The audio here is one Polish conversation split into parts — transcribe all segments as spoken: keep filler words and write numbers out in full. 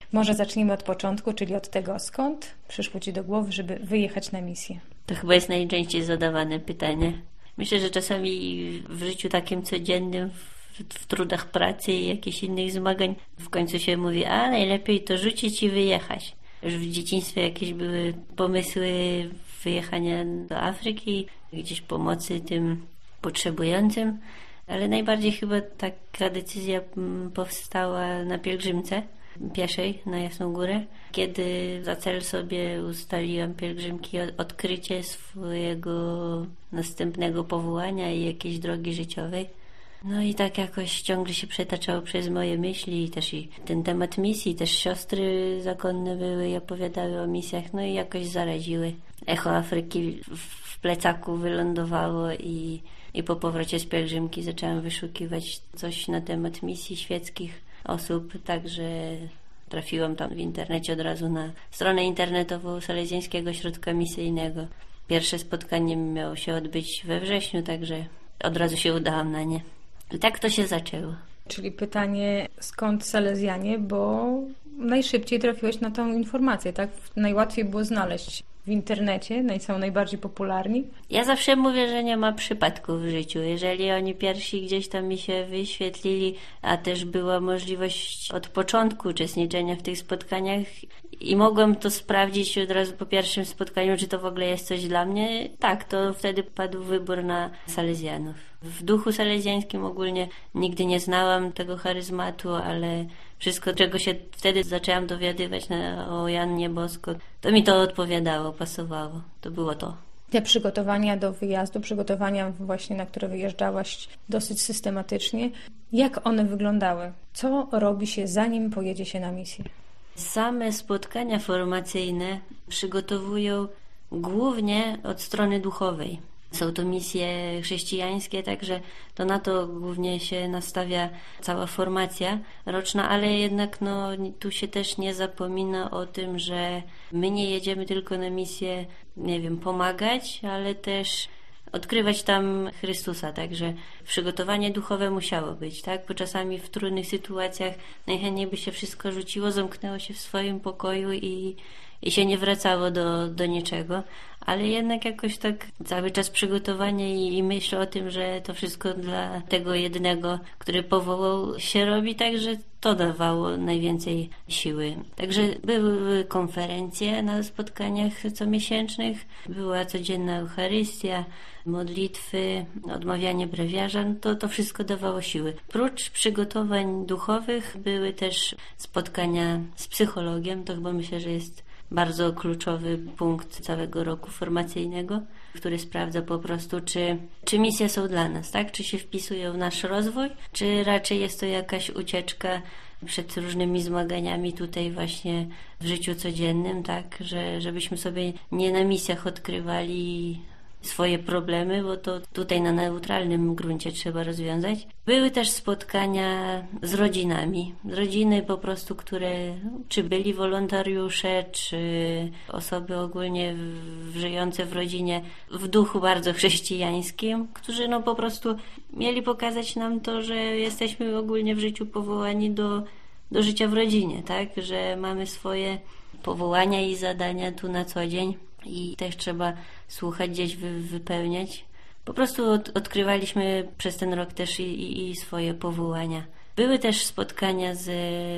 Może zacznijmy od początku, czyli od tego, skąd przyszło Ci do głowy, żeby wyjechać na misję? To chyba jest najczęściej zadawane pytanie. Myślę, że czasami w życiu takim codziennym, w, w trudach pracy i jakichś innych zmagań, w końcu się mówi, a najlepiej to rzucić i wyjechać. Już w dzieciństwie jakieś były pomysły wyjechania do Afryki, gdzieś pomocy tym potrzebującym, ale najbardziej chyba taka decyzja powstała na pielgrzymce pieszej na Jasną Górę, kiedy za cel sobie ustaliłam pielgrzymki odkrycie swojego następnego powołania i jakiejś drogi życiowej. No i tak jakoś ciągle się przetaczało przez moje myśli i też i ten temat misji, też siostry zakonne były i opowiadały o misjach, no i jakoś zaraziły. Echo Afryki w plecaku wylądowało i, i po powrocie z pielgrzymki zaczęłam wyszukiwać coś na temat misji świeckich osób, także trafiłam tam w internecie od razu na stronę internetową Salezjańskiego Ośrodka Misyjnego. Pierwsze spotkanie miało się odbyć we wrześniu, także od razu się udałam na nie. I tak to się zaczęło. Czyli pytanie, skąd Salezjanie, bo najszybciej trafiłeś na tą informację, tak? Najłatwiej było znaleźć w internecie, są najbardziej popularni. Ja zawsze mówię, że nie ma przypadków w życiu. Jeżeli oni pierwsi gdzieś tam mi się wyświetlili, a też była możliwość od początku uczestniczenia w tych spotkaniach i mogłem to sprawdzić od razu po pierwszym spotkaniu, czy to w ogóle jest coś dla mnie, tak, to wtedy padł wybór na Salezjanów. W duchu salezjańskim ogólnie nigdy nie znałam tego charyzmatu, ale wszystko, czego się wtedy zaczęłam dowiadywać na, o Jannie Bosko, to mi to odpowiadało, pasowało. To było to. Te przygotowania do wyjazdu, przygotowania właśnie, na które wyjeżdżałaś dosyć systematycznie, jak one wyglądały? Co robi się, zanim pojedzie się na misję? Same spotkania formacyjne przygotowują głównie od strony duchowej. Są to misje chrześcijańskie, także to na to głównie się nastawia cała formacja roczna, ale jednak no, tu się też nie zapomina o tym, że my nie jedziemy tylko na misję, nie wiem, pomagać, ale też odkrywać tam Chrystusa, także przygotowanie duchowe musiało być, tak? Bo czasami w trudnych sytuacjach najchętniej by się wszystko rzuciło, zamknęło się w swoim pokoju i, i się nie wracało do, do niczego, ale jednak jakoś tak cały czas przygotowanie i, i myśl o tym, że to wszystko dla tego jednego, który powołał, się robi, także to dawało najwięcej siły. Także były konferencje na spotkaniach comiesięcznych, była codzienna Eucharystia, modlitwy, odmawianie brewiarza, to, to wszystko dawało siły. Prócz przygotowań duchowych były też spotkania z psychologiem, to chyba myślę, że jest bardzo kluczowy punkt całego roku formacyjnego, który sprawdza po prostu, czy, czy misje są dla nas, tak? Czy się wpisują w nasz rozwój, czy raczej jest to jakaś ucieczka przed różnymi zmaganiami tutaj właśnie w życiu codziennym, tak? Że, żebyśmy sobie nie na misjach odkrywali swoje problemy, bo to tutaj na neutralnym gruncie trzeba rozwiązać. Były też spotkania z rodzinami. Rodziny po prostu, które czy byli wolontariusze, czy osoby ogólnie w, żyjące w rodzinie w duchu bardzo chrześcijańskim, którzy no po prostu mieli pokazać nam to, że jesteśmy ogólnie w życiu powołani do, do życia w rodzinie, tak? Że mamy swoje powołania i zadania tu na co dzień. I też trzeba słuchać, gdzieś wy, wypełniać. Po prostu od, odkrywaliśmy przez ten rok też i, i, i swoje powołania. Były też spotkania z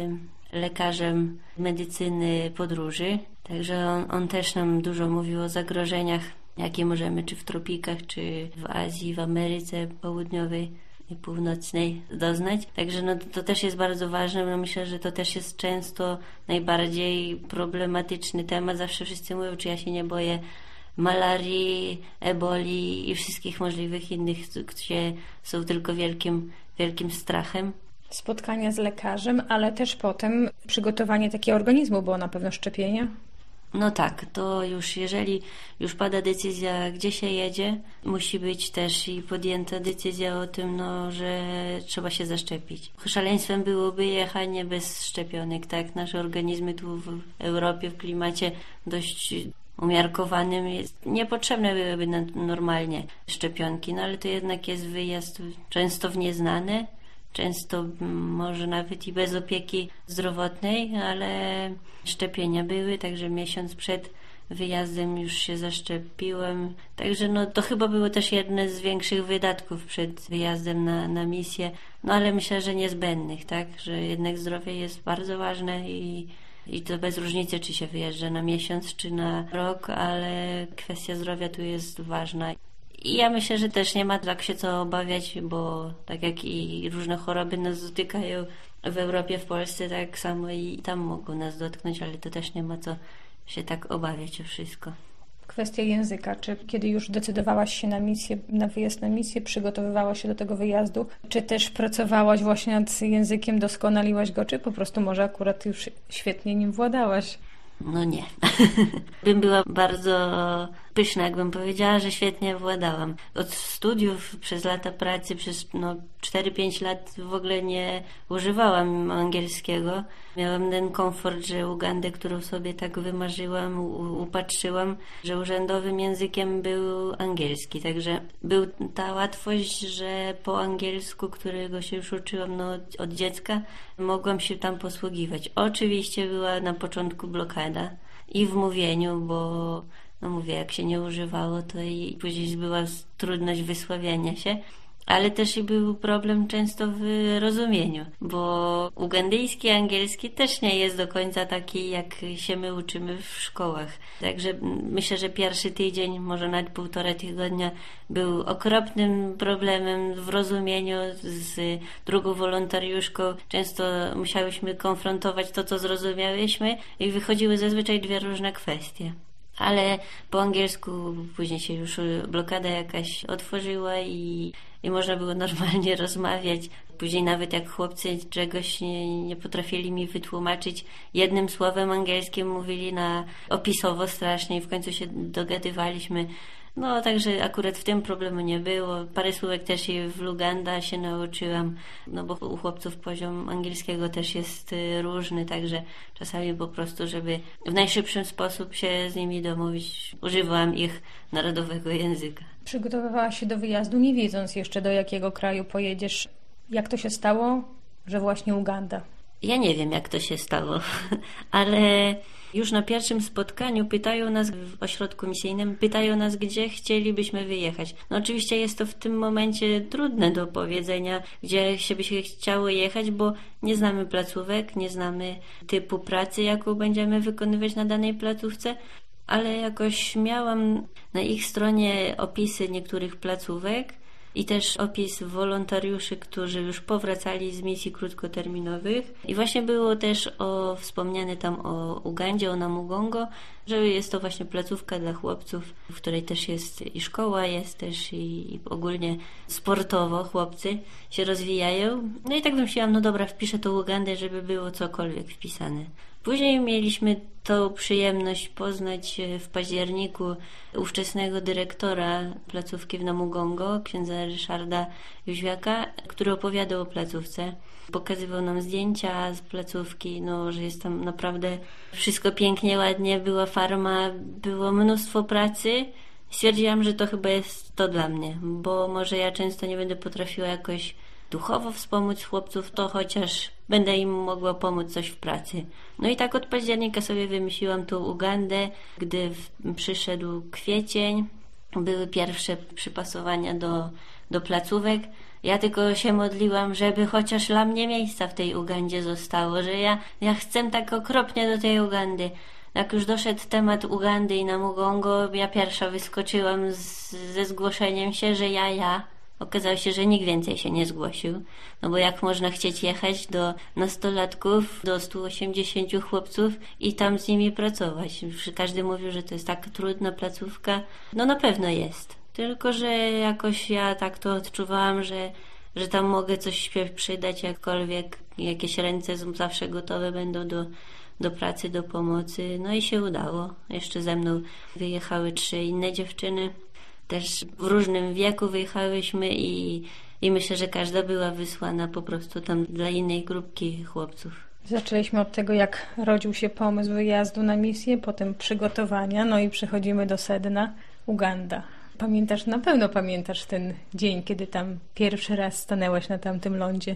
lekarzem medycyny podróży, także on, on też nam dużo mówił o zagrożeniach, jakie możemy czy w tropikach, czy w Azji, w Ameryce Południowej i Północnej doznać. Także no, to też jest bardzo ważne. No, myślę, że to też jest często najbardziej problematyczny temat. Zawsze wszyscy mówią, czy ja się nie boję malarii, eboli i wszystkich możliwych innych, które są tylko wielkim, wielkim strachem. Spotkania z lekarzem, ale też potem przygotowanie takiego organizmu, było na pewno szczepienia. No tak, to już jeżeli już pada decyzja, gdzie się jedzie, musi być też i podjęta decyzja o tym, no, że trzeba się zaszczepić. Szaleństwem byłoby jechanie bez szczepionek, tak? Nasze organizmy tu w Europie, w klimacie dość umiarkowanym jest, niepotrzebne byłyby normalnie szczepionki, no ale to jednak jest wyjazd często w nieznane często może nawet i bez opieki zdrowotnej, ale szczepienia były, także miesiąc przed wyjazdem już się zaszczepiłem. Także no to chyba było też jedne z większych wydatków przed wyjazdem na, na misję. No ale myślę, że niezbędnych, tak? Że jednak zdrowie jest bardzo ważne i, i to bez różnicy, czy się wyjeżdża na miesiąc, czy na rok, ale kwestia zdrowia tu jest ważna. I ja myślę, że też nie ma tak się co obawiać, bo tak jak i różne choroby nas dotykają w Europie, w Polsce, tak samo i tam mogą nas dotknąć, ale to też nie ma co się tak obawiać o wszystko. Kwestia języka. Czy kiedy już decydowałaś się na misję, na wyjazd na misję, przygotowywałaś się do tego wyjazdu, czy też pracowałaś właśnie nad językiem, doskonaliłaś go, czy po prostu może akurat już świetnie nim władałaś? No nie. Bym była bardzo pyszna, jakbym powiedziała, że świetnie władałam. Od studiów, przez lata pracy, przez no, cztery pięć lat w ogóle nie używałam angielskiego. Miałam ten komfort, że Ugandę, którą sobie tak wymarzyłam, u- upatrzyłam, że urzędowym językiem był angielski. Także był ta łatwość, że po angielsku, którego się już uczyłam no, od, od dziecka, mogłam się tam posługiwać. Oczywiście była na początku blokada i w mówieniu, bo no mówię, jak się nie używało, to i później była trudność wysławiania się, ale też i był problem często w rozumieniu, bo ugandyjski, angielski też nie jest do końca taki, jak się my uczymy w szkołach. Także myślę, że pierwszy tydzień, może nawet półtora tygodnia był okropnym problemem w rozumieniu z drugą wolontariuszką. Często musiałyśmy konfrontować to, co zrozumiałyśmy i wychodziły zazwyczaj dwie różne kwestie. Ale po angielsku później się już blokada jakaś otworzyła i, i można było normalnie rozmawiać. Później nawet jak chłopcy czegoś nie, nie potrafili mi wytłumaczyć, jednym słowem angielskim mówili na opisowo strasznie i w końcu się dogadywaliśmy. No, także akurat w tym problemu nie było. Parę słówek też i w Luganda się nauczyłam, no bo u chłopców poziom angielskiego też jest różny, także czasami po prostu, żeby w najszybszym sposób się z nimi domówić, używałam ich narodowego języka. Przygotowywałaś się do wyjazdu, nie wiedząc jeszcze, do jakiego kraju pojedziesz. Jak to się stało, że właśnie Uganda? Ja nie wiem, jak to się stało, ale już na pierwszym spotkaniu pytają nas w ośrodku misyjnym, pytają nas, gdzie chcielibyśmy wyjechać. No oczywiście jest to w tym momencie trudne do powiedzenia, gdzie się by się chciało jechać, bo nie znamy placówek, nie znamy typu pracy, jaką będziemy wykonywać na danej placówce, ale jakoś miałam na ich stronie opisy niektórych placówek i też opis wolontariuszy, którzy już powracali z misji krótkoterminowych. I właśnie było też o, wspomniane tam o Ugandzie, o Namugongo, że jest to właśnie placówka dla chłopców, w której też jest i szkoła, jest też i, i ogólnie sportowo chłopcy się rozwijają. No i tak wymyśliłam, no dobra, wpiszę to Ugandę, żeby było cokolwiek wpisane. Później mieliśmy tą przyjemność poznać w październiku ówczesnego dyrektora placówki w Namugongo, księdza Ryszarda Jóźwiaka, który opowiadał o placówce. Pokazywał nam zdjęcia z placówki, no, że jest tam naprawdę wszystko pięknie, ładnie, była farma, było mnóstwo pracy. Stwierdziłam, że to chyba jest to dla mnie, bo może ja często nie będę potrafiła jakoś duchowo wspomóc chłopców, to chociaż będę im mogła pomóc coś w pracy. No i tak od października sobie wymyśliłam tą Ugandę, gdy w, przyszedł kwiecień, były pierwsze przypasowania do, do placówek. Ja tylko się modliłam, żeby chociaż dla mnie miejsca w tej Ugandzie zostało, że ja, ja chcę tak okropnie do tej Ugandy. Jak już doszedł temat Ugandy i Namugongo, ja pierwsza wyskoczyłam z, ze zgłoszeniem się, że ja, ja. Okazało się, że nikt więcej się nie zgłosił, no bo jak można chcieć jechać do nastolatków, do stu osiemdziesięciu chłopców i tam z nimi pracować. Każdy mówił, że to jest tak trudna placówka. No na pewno jest. Tylko, że jakoś ja tak to odczuwałam, że, że tam mogę coś się przydać, jakkolwiek jakieś ręce zawsze gotowe będą do, do pracy, do pomocy. No i się udało. Jeszcze ze mną wyjechały trzy inne dziewczyny. Też w różnym wieku wyjechałyśmy i, i myślę, że każda była wysłana po prostu tam dla innej grupki chłopców. Zaczęliśmy od tego, jak rodził się pomysł wyjazdu na misję, potem przygotowania, no i przechodzimy do sedna, Uganda. Pamiętasz, na pewno pamiętasz ten dzień, kiedy tam pierwszy raz stanęłaś na tamtym lądzie?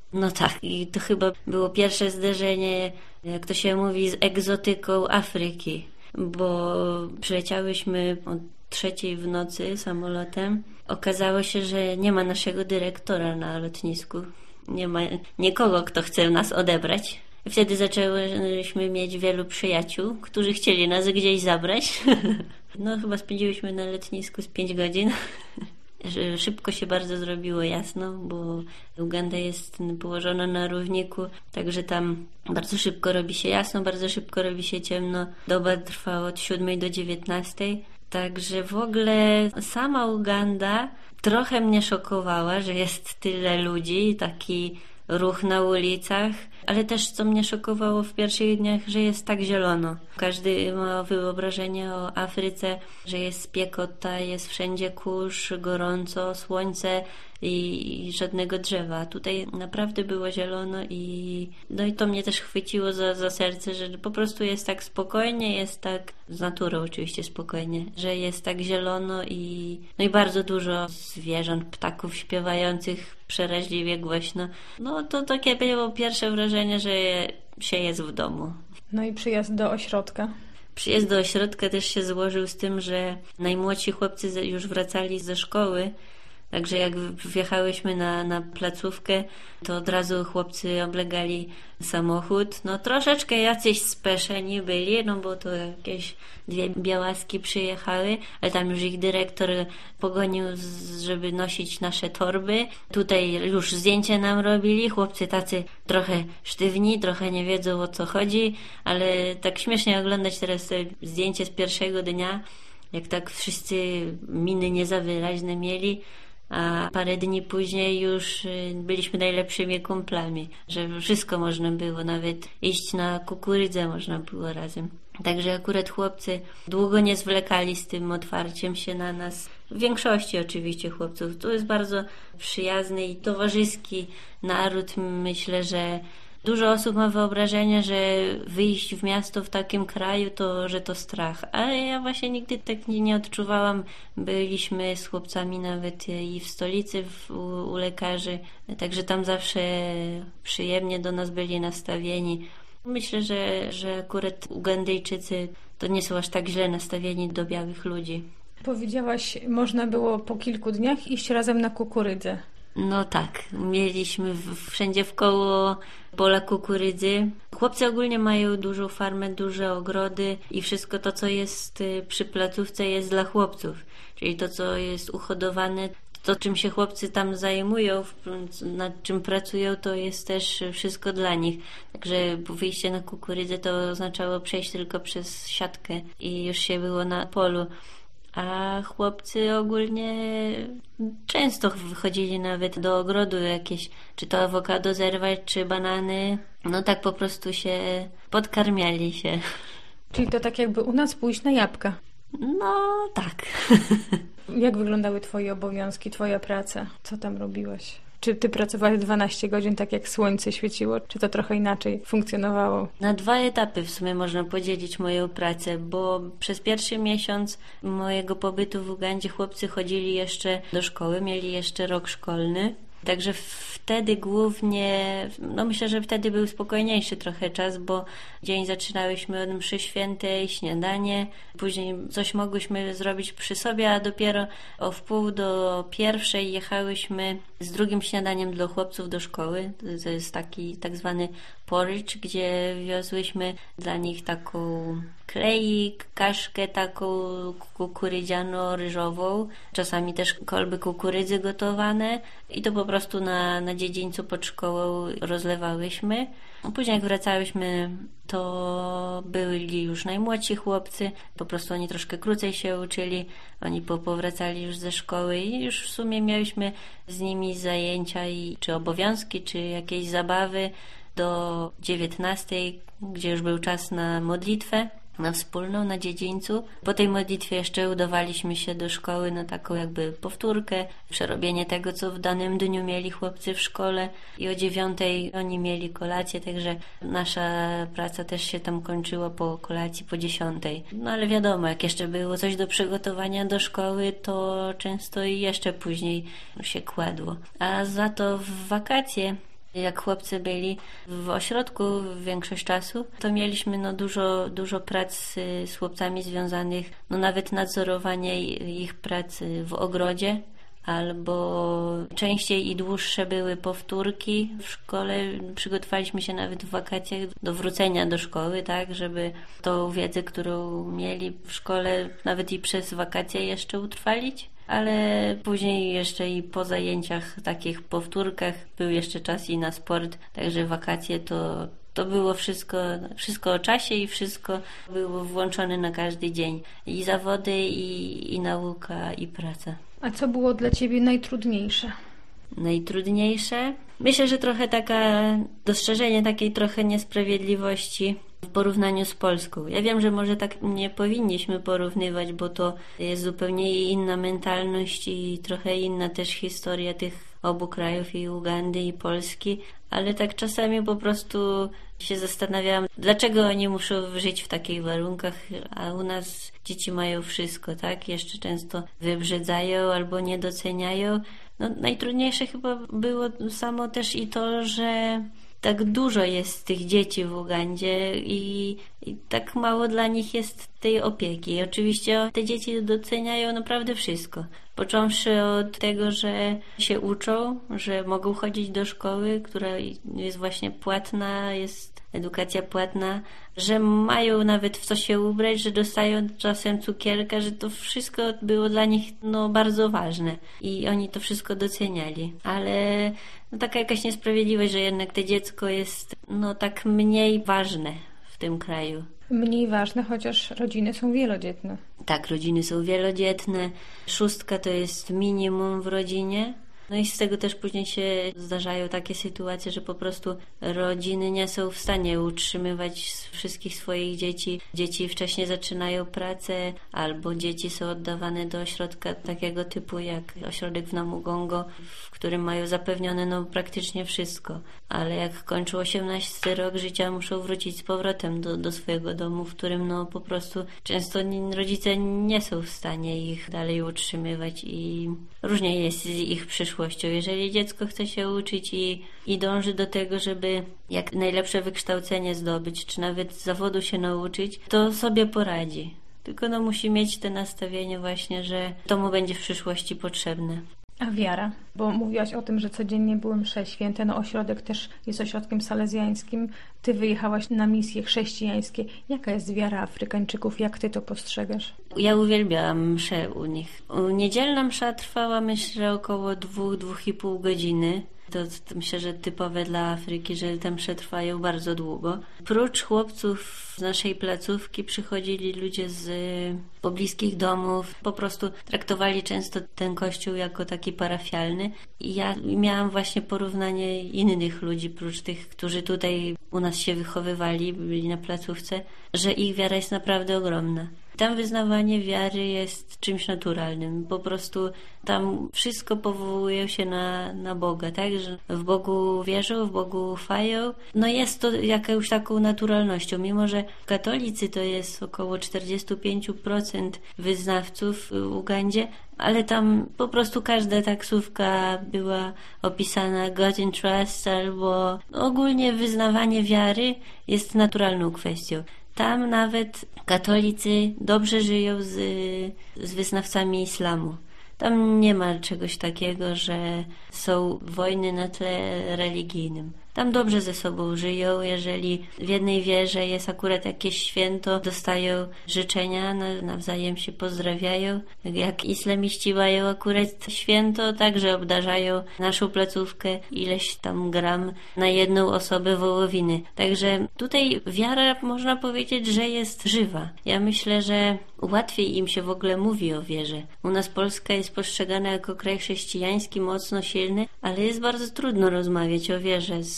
No tak, i to chyba było pierwsze zderzenie, jak to się mówi, z egzotyką Afryki, bo przyleciałyśmy o trzeciej w nocy samolotem. Okazało się, że nie ma naszego dyrektora na lotnisku. Nie ma nikogo, kto chce nas odebrać. I wtedy zaczęłyśmy mieć wielu przyjaciół, którzy chcieli nas gdzieś zabrać. No chyba spędziłyśmy na lotnisku z pięć godzin. Szybko się bardzo zrobiło jasno, bo Uganda jest położona na równiku, także tam bardzo szybko robi się jasno, bardzo szybko robi się ciemno. Doba trwa od siódmej do dziewiętnastej. Także w ogóle sama Uganda trochę mnie szokowała, że jest tyle ludzi, taki ruch na ulicach, ale też co mnie szokowało w pierwszych dniach, że jest tak zielono. Każdy ma wyobrażenie o Afryce, że jest spiekota, jest wszędzie kurz, gorąco, słońce i, i żadnego drzewa. Tutaj naprawdę było zielono i no i to mnie też chwyciło za, za serce, że po prostu jest tak spokojnie, jest tak z naturą oczywiście spokojnie, że jest tak zielono i no i bardzo dużo zwierząt, ptaków śpiewających przeraźliwie głośno. No to takie było pierwsze wrażenie, że się jest w domu. No i przyjazd do ośrodka. Przyjazd do ośrodka też się złożył z tym, że najmłodsi chłopcy już wracali ze szkoły, także jak wjechałyśmy na, na placówkę, to od razu chłopcy oblegali samochód. No troszeczkę jacyś speszeni byli, no bo to jakieś dwie białaski przyjechały, ale tam już ich dyrektor pogonił, żeby nosić nasze torby. Tutaj już zdjęcie nam robili, chłopcy tacy trochę sztywni, trochę nie wiedzą o co chodzi, ale tak śmiesznie oglądać teraz te zdjęcie z pierwszego dnia, jak tak wszyscy miny niezawyraźne mieli, a parę dni później już byliśmy najlepszymi kumplami, że wszystko można było, nawet iść na kukurydzę można było razem. Także akurat chłopcy długo nie zwlekali z tym otwarciem się na nas. W większości oczywiście chłopców. To jest bardzo przyjazny i towarzyski naród. Myślę, że dużo osób ma wyobrażenie, że wyjść w miasto w takim kraju, to że to strach. Ale ja właśnie nigdy tak nie, nie odczuwałam. Byliśmy z chłopcami nawet i w stolicy w, u, u lekarzy, także tam zawsze przyjemnie do nas byli nastawieni. Myślę, że, że akurat Ugandyjczycy to nie są aż tak źle nastawieni do białych ludzi. Powiedziałaś, można było po kilku dniach iść razem na kukurydzę. No tak, mieliśmy w, wszędzie wkoło pola kukurydzy. Chłopcy ogólnie mają dużą farmę, duże ogrody i wszystko to, co jest przy placówce, jest dla chłopców. Czyli to, co jest uhodowane, to, czym się chłopcy tam zajmują, nad czym pracują, to jest też wszystko dla nich. Także wyjście na kukurydzę to oznaczało przejść tylko przez siatkę i już się było na polu. A chłopcy ogólnie często wychodzili nawet do ogrodu jakieś, czy to awokado zerwać, czy banany. No tak po prostu się podkarmiali się. Czyli to tak jakby u nas pójść na jabłka. No tak. Jak wyglądały twoje obowiązki, twoja praca? Co tam robiłaś? Czy ty pracowałaś dwanaście godzin tak jak słońce świeciło? Czy to trochę inaczej funkcjonowało? Na dwa etapy w sumie można podzielić moją pracę, bo przez pierwszy miesiąc mojego pobytu w Ugandzie chłopcy chodzili jeszcze do szkoły, mieli jeszcze rok szkolny. Także wtedy głównie, no myślę, że wtedy był spokojniejszy trochę czas, bo dzień zaczynałyśmy od mszy świętej, śniadanie, później coś mogłyśmy zrobić przy sobie, a dopiero o wpół do pierwszej jechałyśmy z drugim śniadaniem dla chłopców do szkoły. To jest taki tak zwany porridge, gdzie wiozłyśmy dla nich taką kleik, kaszkę taką kukurydziano-ryżową, czasami też kolby kukurydzy gotowane i to po prostu na, na dziedzińcu pod szkołą rozlewałyśmy. Później jak wracałyśmy, to byli już najmłodsi chłopcy, po prostu oni troszkę krócej się uczyli, oni po, powracali już ze szkoły i już w sumie miałyśmy z nimi zajęcia i czy obowiązki, czy jakieś zabawy do dziewiętnastej, gdzie już był czas na modlitwę, na wspólną, na dziedzińcu. Po tej modlitwie jeszcze udawaliśmy się do szkoły na taką jakby powtórkę, przerobienie tego, co w danym dniu mieli chłopcy w szkole i o dziewiątej oni mieli kolację, także nasza praca też się tam kończyła po kolacji po dziesiątej. No ale wiadomo, jak jeszcze było coś do przygotowania do szkoły, to często i jeszcze później się kładło. A za to w wakacje Jak chłopcy byli w ośrodku większość czasu, to mieliśmy no dużo, dużo prac z chłopcami związanych, no nawet nadzorowanie ich pracy w ogrodzie, albo częściej i dłuższe były powtórki w szkole. Przygotowaliśmy się nawet w wakacjach do wrócenia do szkoły, tak, żeby tą wiedzę, którą mieli w szkole, nawet i przez wakacje jeszcze utrwalić. Ale później jeszcze i po zajęciach, takich powtórkach był jeszcze czas i na sport, także wakacje to, to było wszystko, wszystko o czasie i wszystko było włączone na każdy dzień. I zawody, i, i nauka, i praca. A co było dla Ciebie najtrudniejsze? Najtrudniejsze? Myślę, że trochę taka, dostrzeżenie takiej trochę niesprawiedliwości w porównaniu z Polską. Ja wiem, że może tak nie powinniśmy porównywać, bo to jest zupełnie inna mentalność i trochę inna też historia tych obu krajów, i Ugandy, i Polski, ale tak czasami po prostu się zastanawiałam, dlaczego oni muszą żyć w takich warunkach, a u nas dzieci mają wszystko, tak? Jeszcze często wybrzydzają albo nie doceniają. No, najtrudniejsze chyba było samo też i to, że tak dużo jest tych dzieci w Ugandzie i, i tak mało dla nich jest tej opieki. I oczywiście te dzieci doceniają naprawdę wszystko. Począwszy od tego, że się uczą, że mogą chodzić do szkoły, która jest właśnie płatna, jest edukacja płatna, że mają nawet w co się ubrać, że dostają czasem cukierka, że to wszystko było dla nich no, bardzo ważne i oni to wszystko doceniali. Ale no, taka jakaś niesprawiedliwość, że jednak to dziecko jest no, tak mniej ważne w tym kraju. Mniej ważne, chociaż rodziny są wielodzietne. Tak, rodziny są wielodzietne. Szóstka to jest minimum w rodzinie. No i z tego też później się zdarzają takie sytuacje, że po prostu rodziny nie są w stanie utrzymywać wszystkich swoich dzieci. Dzieci wcześniej zaczynają pracę, albo dzieci są oddawane do ośrodka takiego typu jak ośrodek w Namugongo, w którym mają zapewnione no praktycznie wszystko. Ale jak kończą osiemnasty rok życia, muszą wrócić z powrotem do, do swojego domu, w którym no po prostu często rodzice nie są w stanie ich dalej utrzymywać i różnie jest z ich przyszłością. Jeżeli dziecko chce się uczyć i, i dąży do tego, żeby jak najlepsze wykształcenie zdobyć, czy nawet z zawodu się nauczyć, to sobie poradzi. Tylko no musi mieć te nastawienie właśnie, że to mu będzie w przyszłości potrzebne. A wiara? Bo mówiłaś o tym, że codziennie były msze święte. No ośrodek też jest ośrodkiem salezjańskim. Ty wyjechałaś na misje chrześcijańskie. Jaka jest wiara Afrykańczyków? Jak ty to postrzegasz? Ja uwielbiałam mszę u nich. Niedzielna msza trwała, myślę, około dwóch, dwóch i pół godziny. To, to myślę, że typowe dla Afryki, że te msze trwają bardzo długo. Prócz chłopców z naszej placówki przychodzili ludzie z pobliskich domów. Po prostu traktowali często ten kościół jako taki parafialny. I ja miałam właśnie porównanie innych ludzi, prócz tych, którzy tutaj u nas się wychowywali, byli na placówce, że ich wiara jest naprawdę ogromna. Tam wyznawanie wiary jest czymś naturalnym. Po prostu tam wszystko powołuje się na, na Boga, tak? Że w Bogu wierzą, w Bogu ufają. No jest to jakąś taką naturalnością. Mimo że katolicy to jest około czterdzieści pięć procent wyznawców w Ugandzie, ale tam po prostu każda taksówka była opisana God in Trust, albo ogólnie wyznawanie wiary jest naturalną kwestią. Tam nawet katolicy dobrze żyją z, z wyznawcami islamu. Tam nie ma czegoś takiego, że są wojny na tle religijnym. Tam dobrze ze sobą żyją. Jeżeli w jednej wierze jest akurat jakieś święto, dostają życzenia, nawzajem się pozdrawiają. Jak islamiści mają akurat święto, także obdarzają naszą placówkę ileś tam gram na jedną osobę wołowiny. Także tutaj wiara, można powiedzieć, że jest żywa. Ja myślę, że łatwiej im się w ogóle mówi o wierze. U nas Polska jest postrzegana jako kraj chrześcijański, mocno silny, ale jest bardzo trudno rozmawiać o wierze z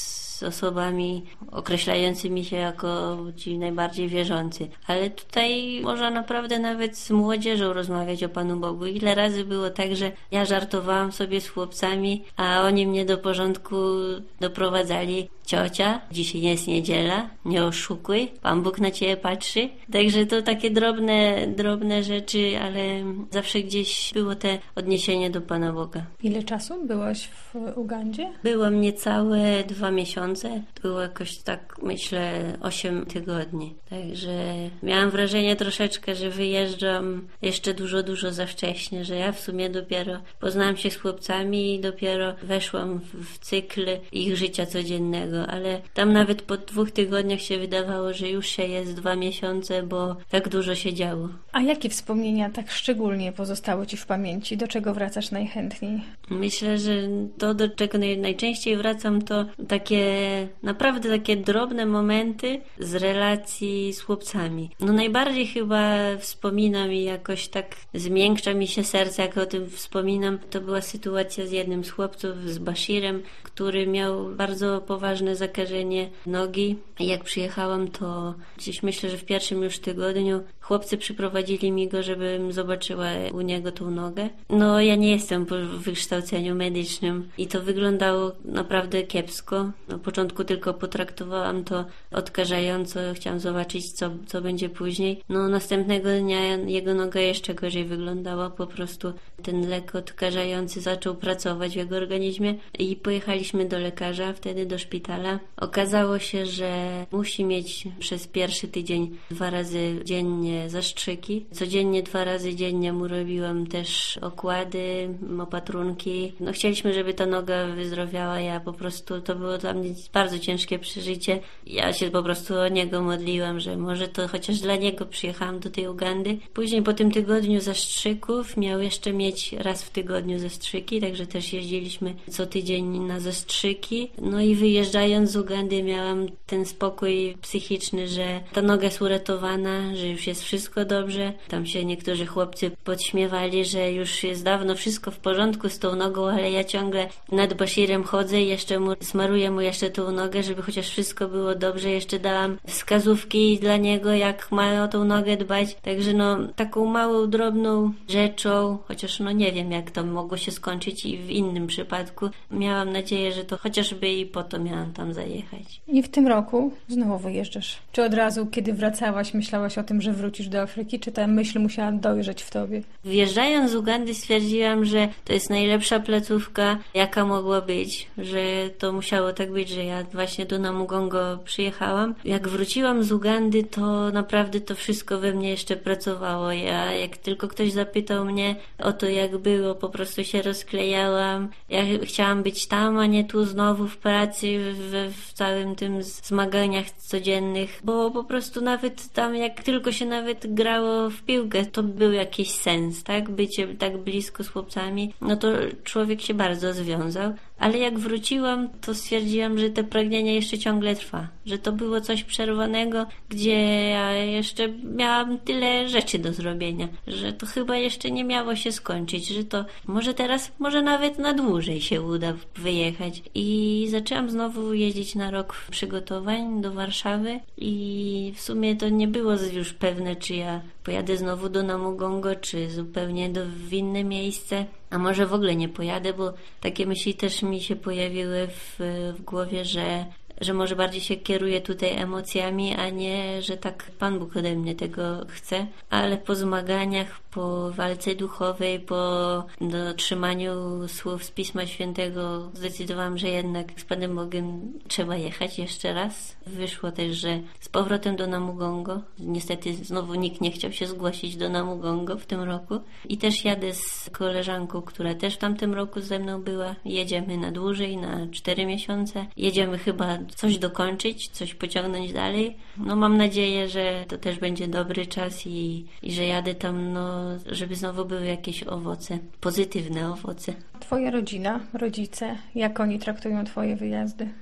z osobami określającymi się jako ci najbardziej wierzący. Ale tutaj można naprawdę nawet z młodzieżą rozmawiać o Panu Bogu. Ile razy było tak, że ja żartowałam sobie z chłopcami, a oni mnie do porządku doprowadzali. Ciocia, dzisiaj jest niedziela, nie oszukuj, Pan Bóg na ciebie patrzy. Także to takie drobne, drobne rzeczy, ale zawsze gdzieś było te odniesienie do Pana Boga. Ile czasu byłaś w Ugandzie? Byłam niecałe dwa miesiące. Było jakoś tak, myślę, osiem tygodni. Także miałam wrażenie troszeczkę, że wyjeżdżam jeszcze dużo, dużo za wcześnie, że ja w sumie dopiero poznałam się z chłopcami i dopiero weszłam w cykl ich życia codziennego. Ale tam nawet po dwóch tygodniach się wydawało, że już się jest dwa miesiące, bo tak dużo się działo. A jakie wspomnienia tak szczególnie pozostały Ci w pamięci? Do czego wracasz najchętniej? Myślę, że to, do czego naj, najczęściej wracam, to takie naprawdę takie drobne momenty z relacji z chłopcami. No najbardziej chyba wspominam i jakoś tak zmiękcza mi się serce, jak o tym wspominam. To była sytuacja z jednym z chłopców, z Bashirem, który miał bardzo poważne zakażenie nogi. I jak przyjechałam, to gdzieś myślę, że w pierwszym już tygodniu chłopcy przyprowadzili mi go, żebym zobaczyła u niego tą nogę. No ja nie jestem po wykształceniu medycznym i to wyglądało naprawdę kiepsko. Na początku tylko potraktowałam to odkażająco, chciałam zobaczyć, co, co będzie później. No następnego dnia jego noga jeszcze gorzej wyglądała. Po prostu ten lek odkażający zaczął pracować w jego organizmie i pojechaliśmy do lekarza, wtedy do szpitala. Okazało się, że musi mieć przez pierwszy tydzień dwa razy dziennie zastrzyki. Codziennie dwa razy dziennie mu robiłam też okłady, opatrunki. No chcieliśmy, żeby ta noga wyzdrowiała. Ja po prostu, to było dla mnie bardzo ciężkie przeżycie. Ja się po prostu o niego modliłam, że może to chociaż dla niego przyjechałam do tej Ugandy. Później po tym tygodniu zastrzyków miał jeszcze mieć raz w tygodniu zastrzyki, także też jeździliśmy co tydzień na zastrzyki. No i wyjeżdżając z Ugandy miałam ten spokój psychiczny, że ta noga jest uratowana, że już jest wszystko dobrze. Tam się niektórzy chłopcy podśmiewali, że już jest dawno wszystko w porządku z tą nogą, ale ja ciągle nad Bashirem chodzę i jeszcze mu smaruję mu jeszcze tą nogę, żeby chociaż wszystko było dobrze. Jeszcze dałam wskazówki dla niego, jak ma o tą nogę dbać. Także no, taką małą, drobną rzeczą, chociaż no nie wiem, jak to mogło się skończyć i w innym przypadku. Miałam nadzieję, że to chociażby i po to miałam tam zajechać. I w tym roku znowu wyjeżdżasz. Czy od razu, kiedy wracałaś, myślałaś o tym, że wrócisz do Afryki, czy ta myśl musiała dojrzeć w tobie? Wjeżdżając z Ugandy stwierdziłam, że to jest najlepsza placówka, jaka mogła być, że to musiało tak być, że ja właśnie do Namugongo przyjechałam. Jak wróciłam z Ugandy, to naprawdę to wszystko we mnie jeszcze pracowało. Ja, jak tylko ktoś zapytał mnie o to, jak było, po prostu się rozklejałam. Ja chciałam być tam, a nie tu znowu w pracy, w, w całym tym zmaganiach codziennych, bo po prostu nawet tam, jak tylko się nawet grało w piłkę, to był jakiś sens, tak? Bycie tak blisko z chłopcami, no to człowiek się bardzo związał. Ale jak wróciłam, to stwierdziłam, że to pragnienie jeszcze ciągle trwa. Że to było coś przerwanego, gdzie ja jeszcze miałam tyle rzeczy do zrobienia. Że to chyba jeszcze nie miało się skończyć. Że to może teraz, może nawet na dłużej się uda wyjechać. I zaczęłam znowu jeździć na rok przygotowań do Warszawy. I w sumie to nie było już pewne, czy ja pojadę znowu do Namugongo, czy zupełnie do, w inne miejsce. A może w ogóle nie pojadę, bo takie myśli też mi się pojawiły w, w głowie, że, że może bardziej się kieruję tutaj emocjami, a nie, że tak Pan Bóg ode mnie tego chce. Ale po zmaganiach, po walce duchowej, po dotrzymaniu słów z Pisma Świętego zdecydowałam, że jednak z Panem Bogiem trzeba jechać jeszcze raz. Wyszło też, że z powrotem do Namugongo. Niestety znowu nikt nie chciał się zgłosić do Namugongo w tym roku. I też jadę z koleżanką, która też w tamtym roku ze mną była. Jedziemy na dłużej, na cztery miesiące. Jedziemy chyba coś dokończyć, coś pociągnąć dalej. No mam nadzieję, że to też będzie dobry czas i, i że jadę tam, no, żeby znowu były jakieś owoce, pozytywne owoce. Twoja rodzina, rodzice, jak oni traktują twoje wyjazdy?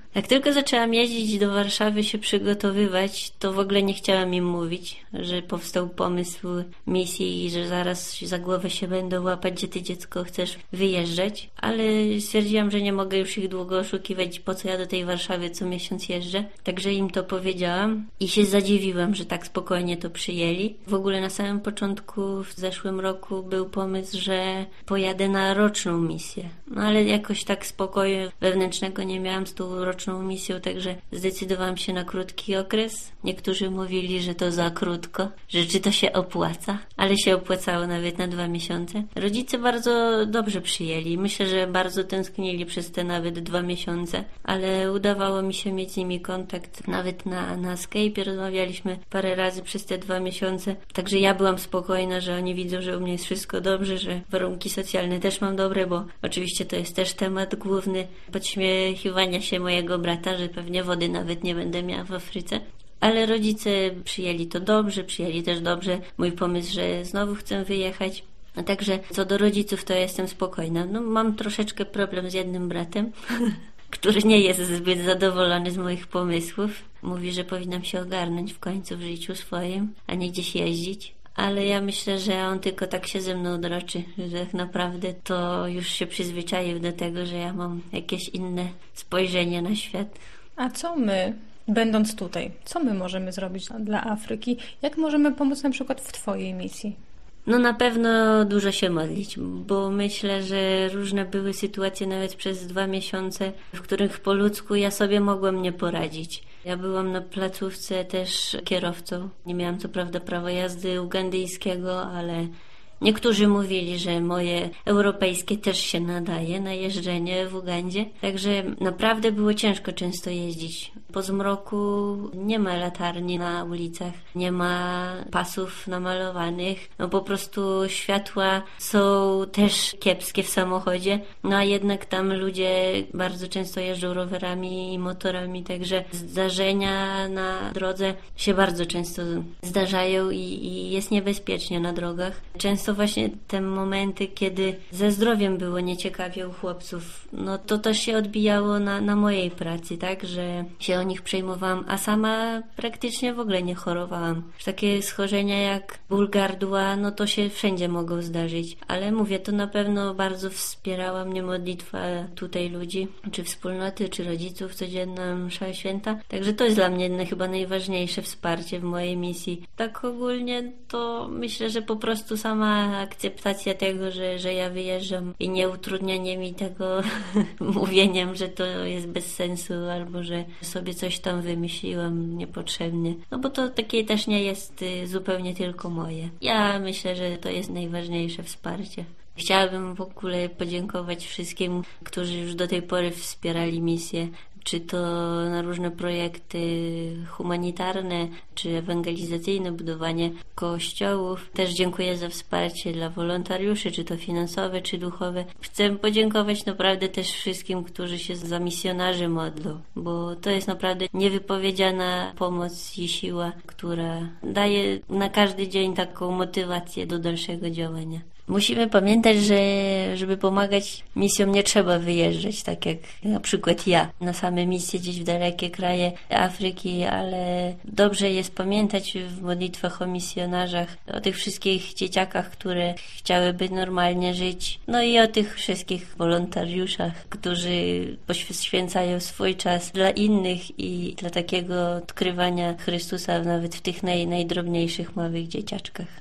Jak tylko zaczęłam jeździć do Warszawy się przygotowywać, to w ogóle nie chciałam im mówić, że powstał pomysł misji i że zaraz za głowę się będą łapać, gdzie ty dziecko chcesz wyjeżdżać, ale stwierdziłam, że nie mogę już ich długo oszukiwać, po co ja do tej Warszawy co miesiąc jeżdżę. Także im to powiedziałam i się zadziwiłam, że tak spokojnie to przyjęli. W ogóle na samym początku w zeszłym roku był pomysł, że pojadę na roczną misję. No ale jakoś tak spokoju wewnętrznego nie miałam z tą roczną misją, także zdecydowałam się na krótki okres. Niektórzy mówili, że to za krótko, że czy to się opłaca, ale się opłacało nawet na dwa miesiące. Rodzice bardzo dobrze przyjęli. Myślę, że bardzo tęsknili przez te nawet dwa miesiące, ale udawało mi się mieć z nimi kontakt. Nawet na, na Skype'ie rozmawialiśmy parę razy przez te dwa miesiące. Także ja byłam spokojna, że oni widzą, że u mnie jest wszystko dobrze, że warunki socjalne też mam dobre, bo oczywiście to jest też temat główny podśmiechiwania się mojego brata, że pewnie wody nawet nie będę miała w Afryce. Ale rodzice przyjęli to dobrze, przyjęli też dobrze mój pomysł, że znowu chcę wyjechać. A także co do rodziców, to jestem spokojna. No, mam troszeczkę problem z jednym bratem, który nie jest zbyt zadowolony z moich pomysłów. Mówi, że powinnam się ogarnąć w końcu w życiu swoim, a nie gdzieś jeździć. Ale ja myślę, że on tylko tak się ze mną droczy, że tak naprawdę to już się przyzwyczaił do tego, że ja mam jakieś inne spojrzenie na świat. A co my, będąc tutaj, co my możemy zrobić dla Afryki? Jak możemy pomóc na przykład w twojej misji? No na pewno dużo się modlić, bo myślę, że różne były sytuacje nawet przez dwa miesiące, w których po ludzku ja sobie mogłam nie poradzić. Ja byłam na placówce też kierowcą. Nie miałam co prawda prawa jazdy ugandyjskiego, ale niektórzy mówili, że moje europejskie też się nadaje na jeżdżenie w Ugandzie. Także naprawdę było ciężko często jeździć. Po zmroku nie ma latarni na ulicach, nie ma pasów namalowanych. No po prostu światła są też kiepskie w samochodzie. No a jednak tam ludzie bardzo często jeżdżą rowerami i motorami, także zdarzenia na drodze się bardzo często zdarzają i, i jest niebezpiecznie na drogach. Często właśnie te momenty, kiedy ze zdrowiem było nieciekawie u chłopców, no to też się odbijało na, na mojej pracy, tak, że się o nich przejmowałam, a sama praktycznie w ogóle nie chorowałam. Takie schorzenia jak ból gardła, no to się wszędzie mogą zdarzyć, ale mówię, to na pewno bardzo wspierała mnie modlitwa tutaj ludzi, czy wspólnoty, czy rodziców, codzienna msza święta, także to jest dla mnie chyba najważniejsze wsparcie w mojej misji. Tak ogólnie to myślę, że po prostu sama akceptacja tego, że, że ja wyjeżdżam i nie utrudnianie mi tego mówieniem, że to jest bez sensu albo że sobie coś tam wymyśliłam niepotrzebnie. No bo to takie też nie jest zupełnie tylko moje. Ja myślę, że to jest najważniejsze wsparcie. Chciałabym w ogóle podziękować wszystkim, którzy już do tej pory wspierali misję, czy to na różne projekty humanitarne, czy ewangelizacyjne, budowanie kościołów. Też dziękuję za wsparcie dla wolontariuszy, czy to finansowe, czy duchowe. Chcę podziękować naprawdę też wszystkim, którzy się za misjonarzy modlą, bo to jest naprawdę niewypowiedziana pomoc i siła, która daje na każdy dzień taką motywację do dalszego działania. Musimy pamiętać, że żeby pomagać misjom nie trzeba wyjeżdżać, tak jak na przykład ja, na same misje gdzieś w dalekie kraje Afryki, ale dobrze jest pamiętać w modlitwach o misjonarzach, o tych wszystkich dzieciakach, które chciałyby normalnie żyć, no i o tych wszystkich wolontariuszach, którzy poświęcają swój czas dla innych i dla takiego odkrywania Chrystusa nawet w tych naj, najdrobniejszych, małych dzieciaczkach.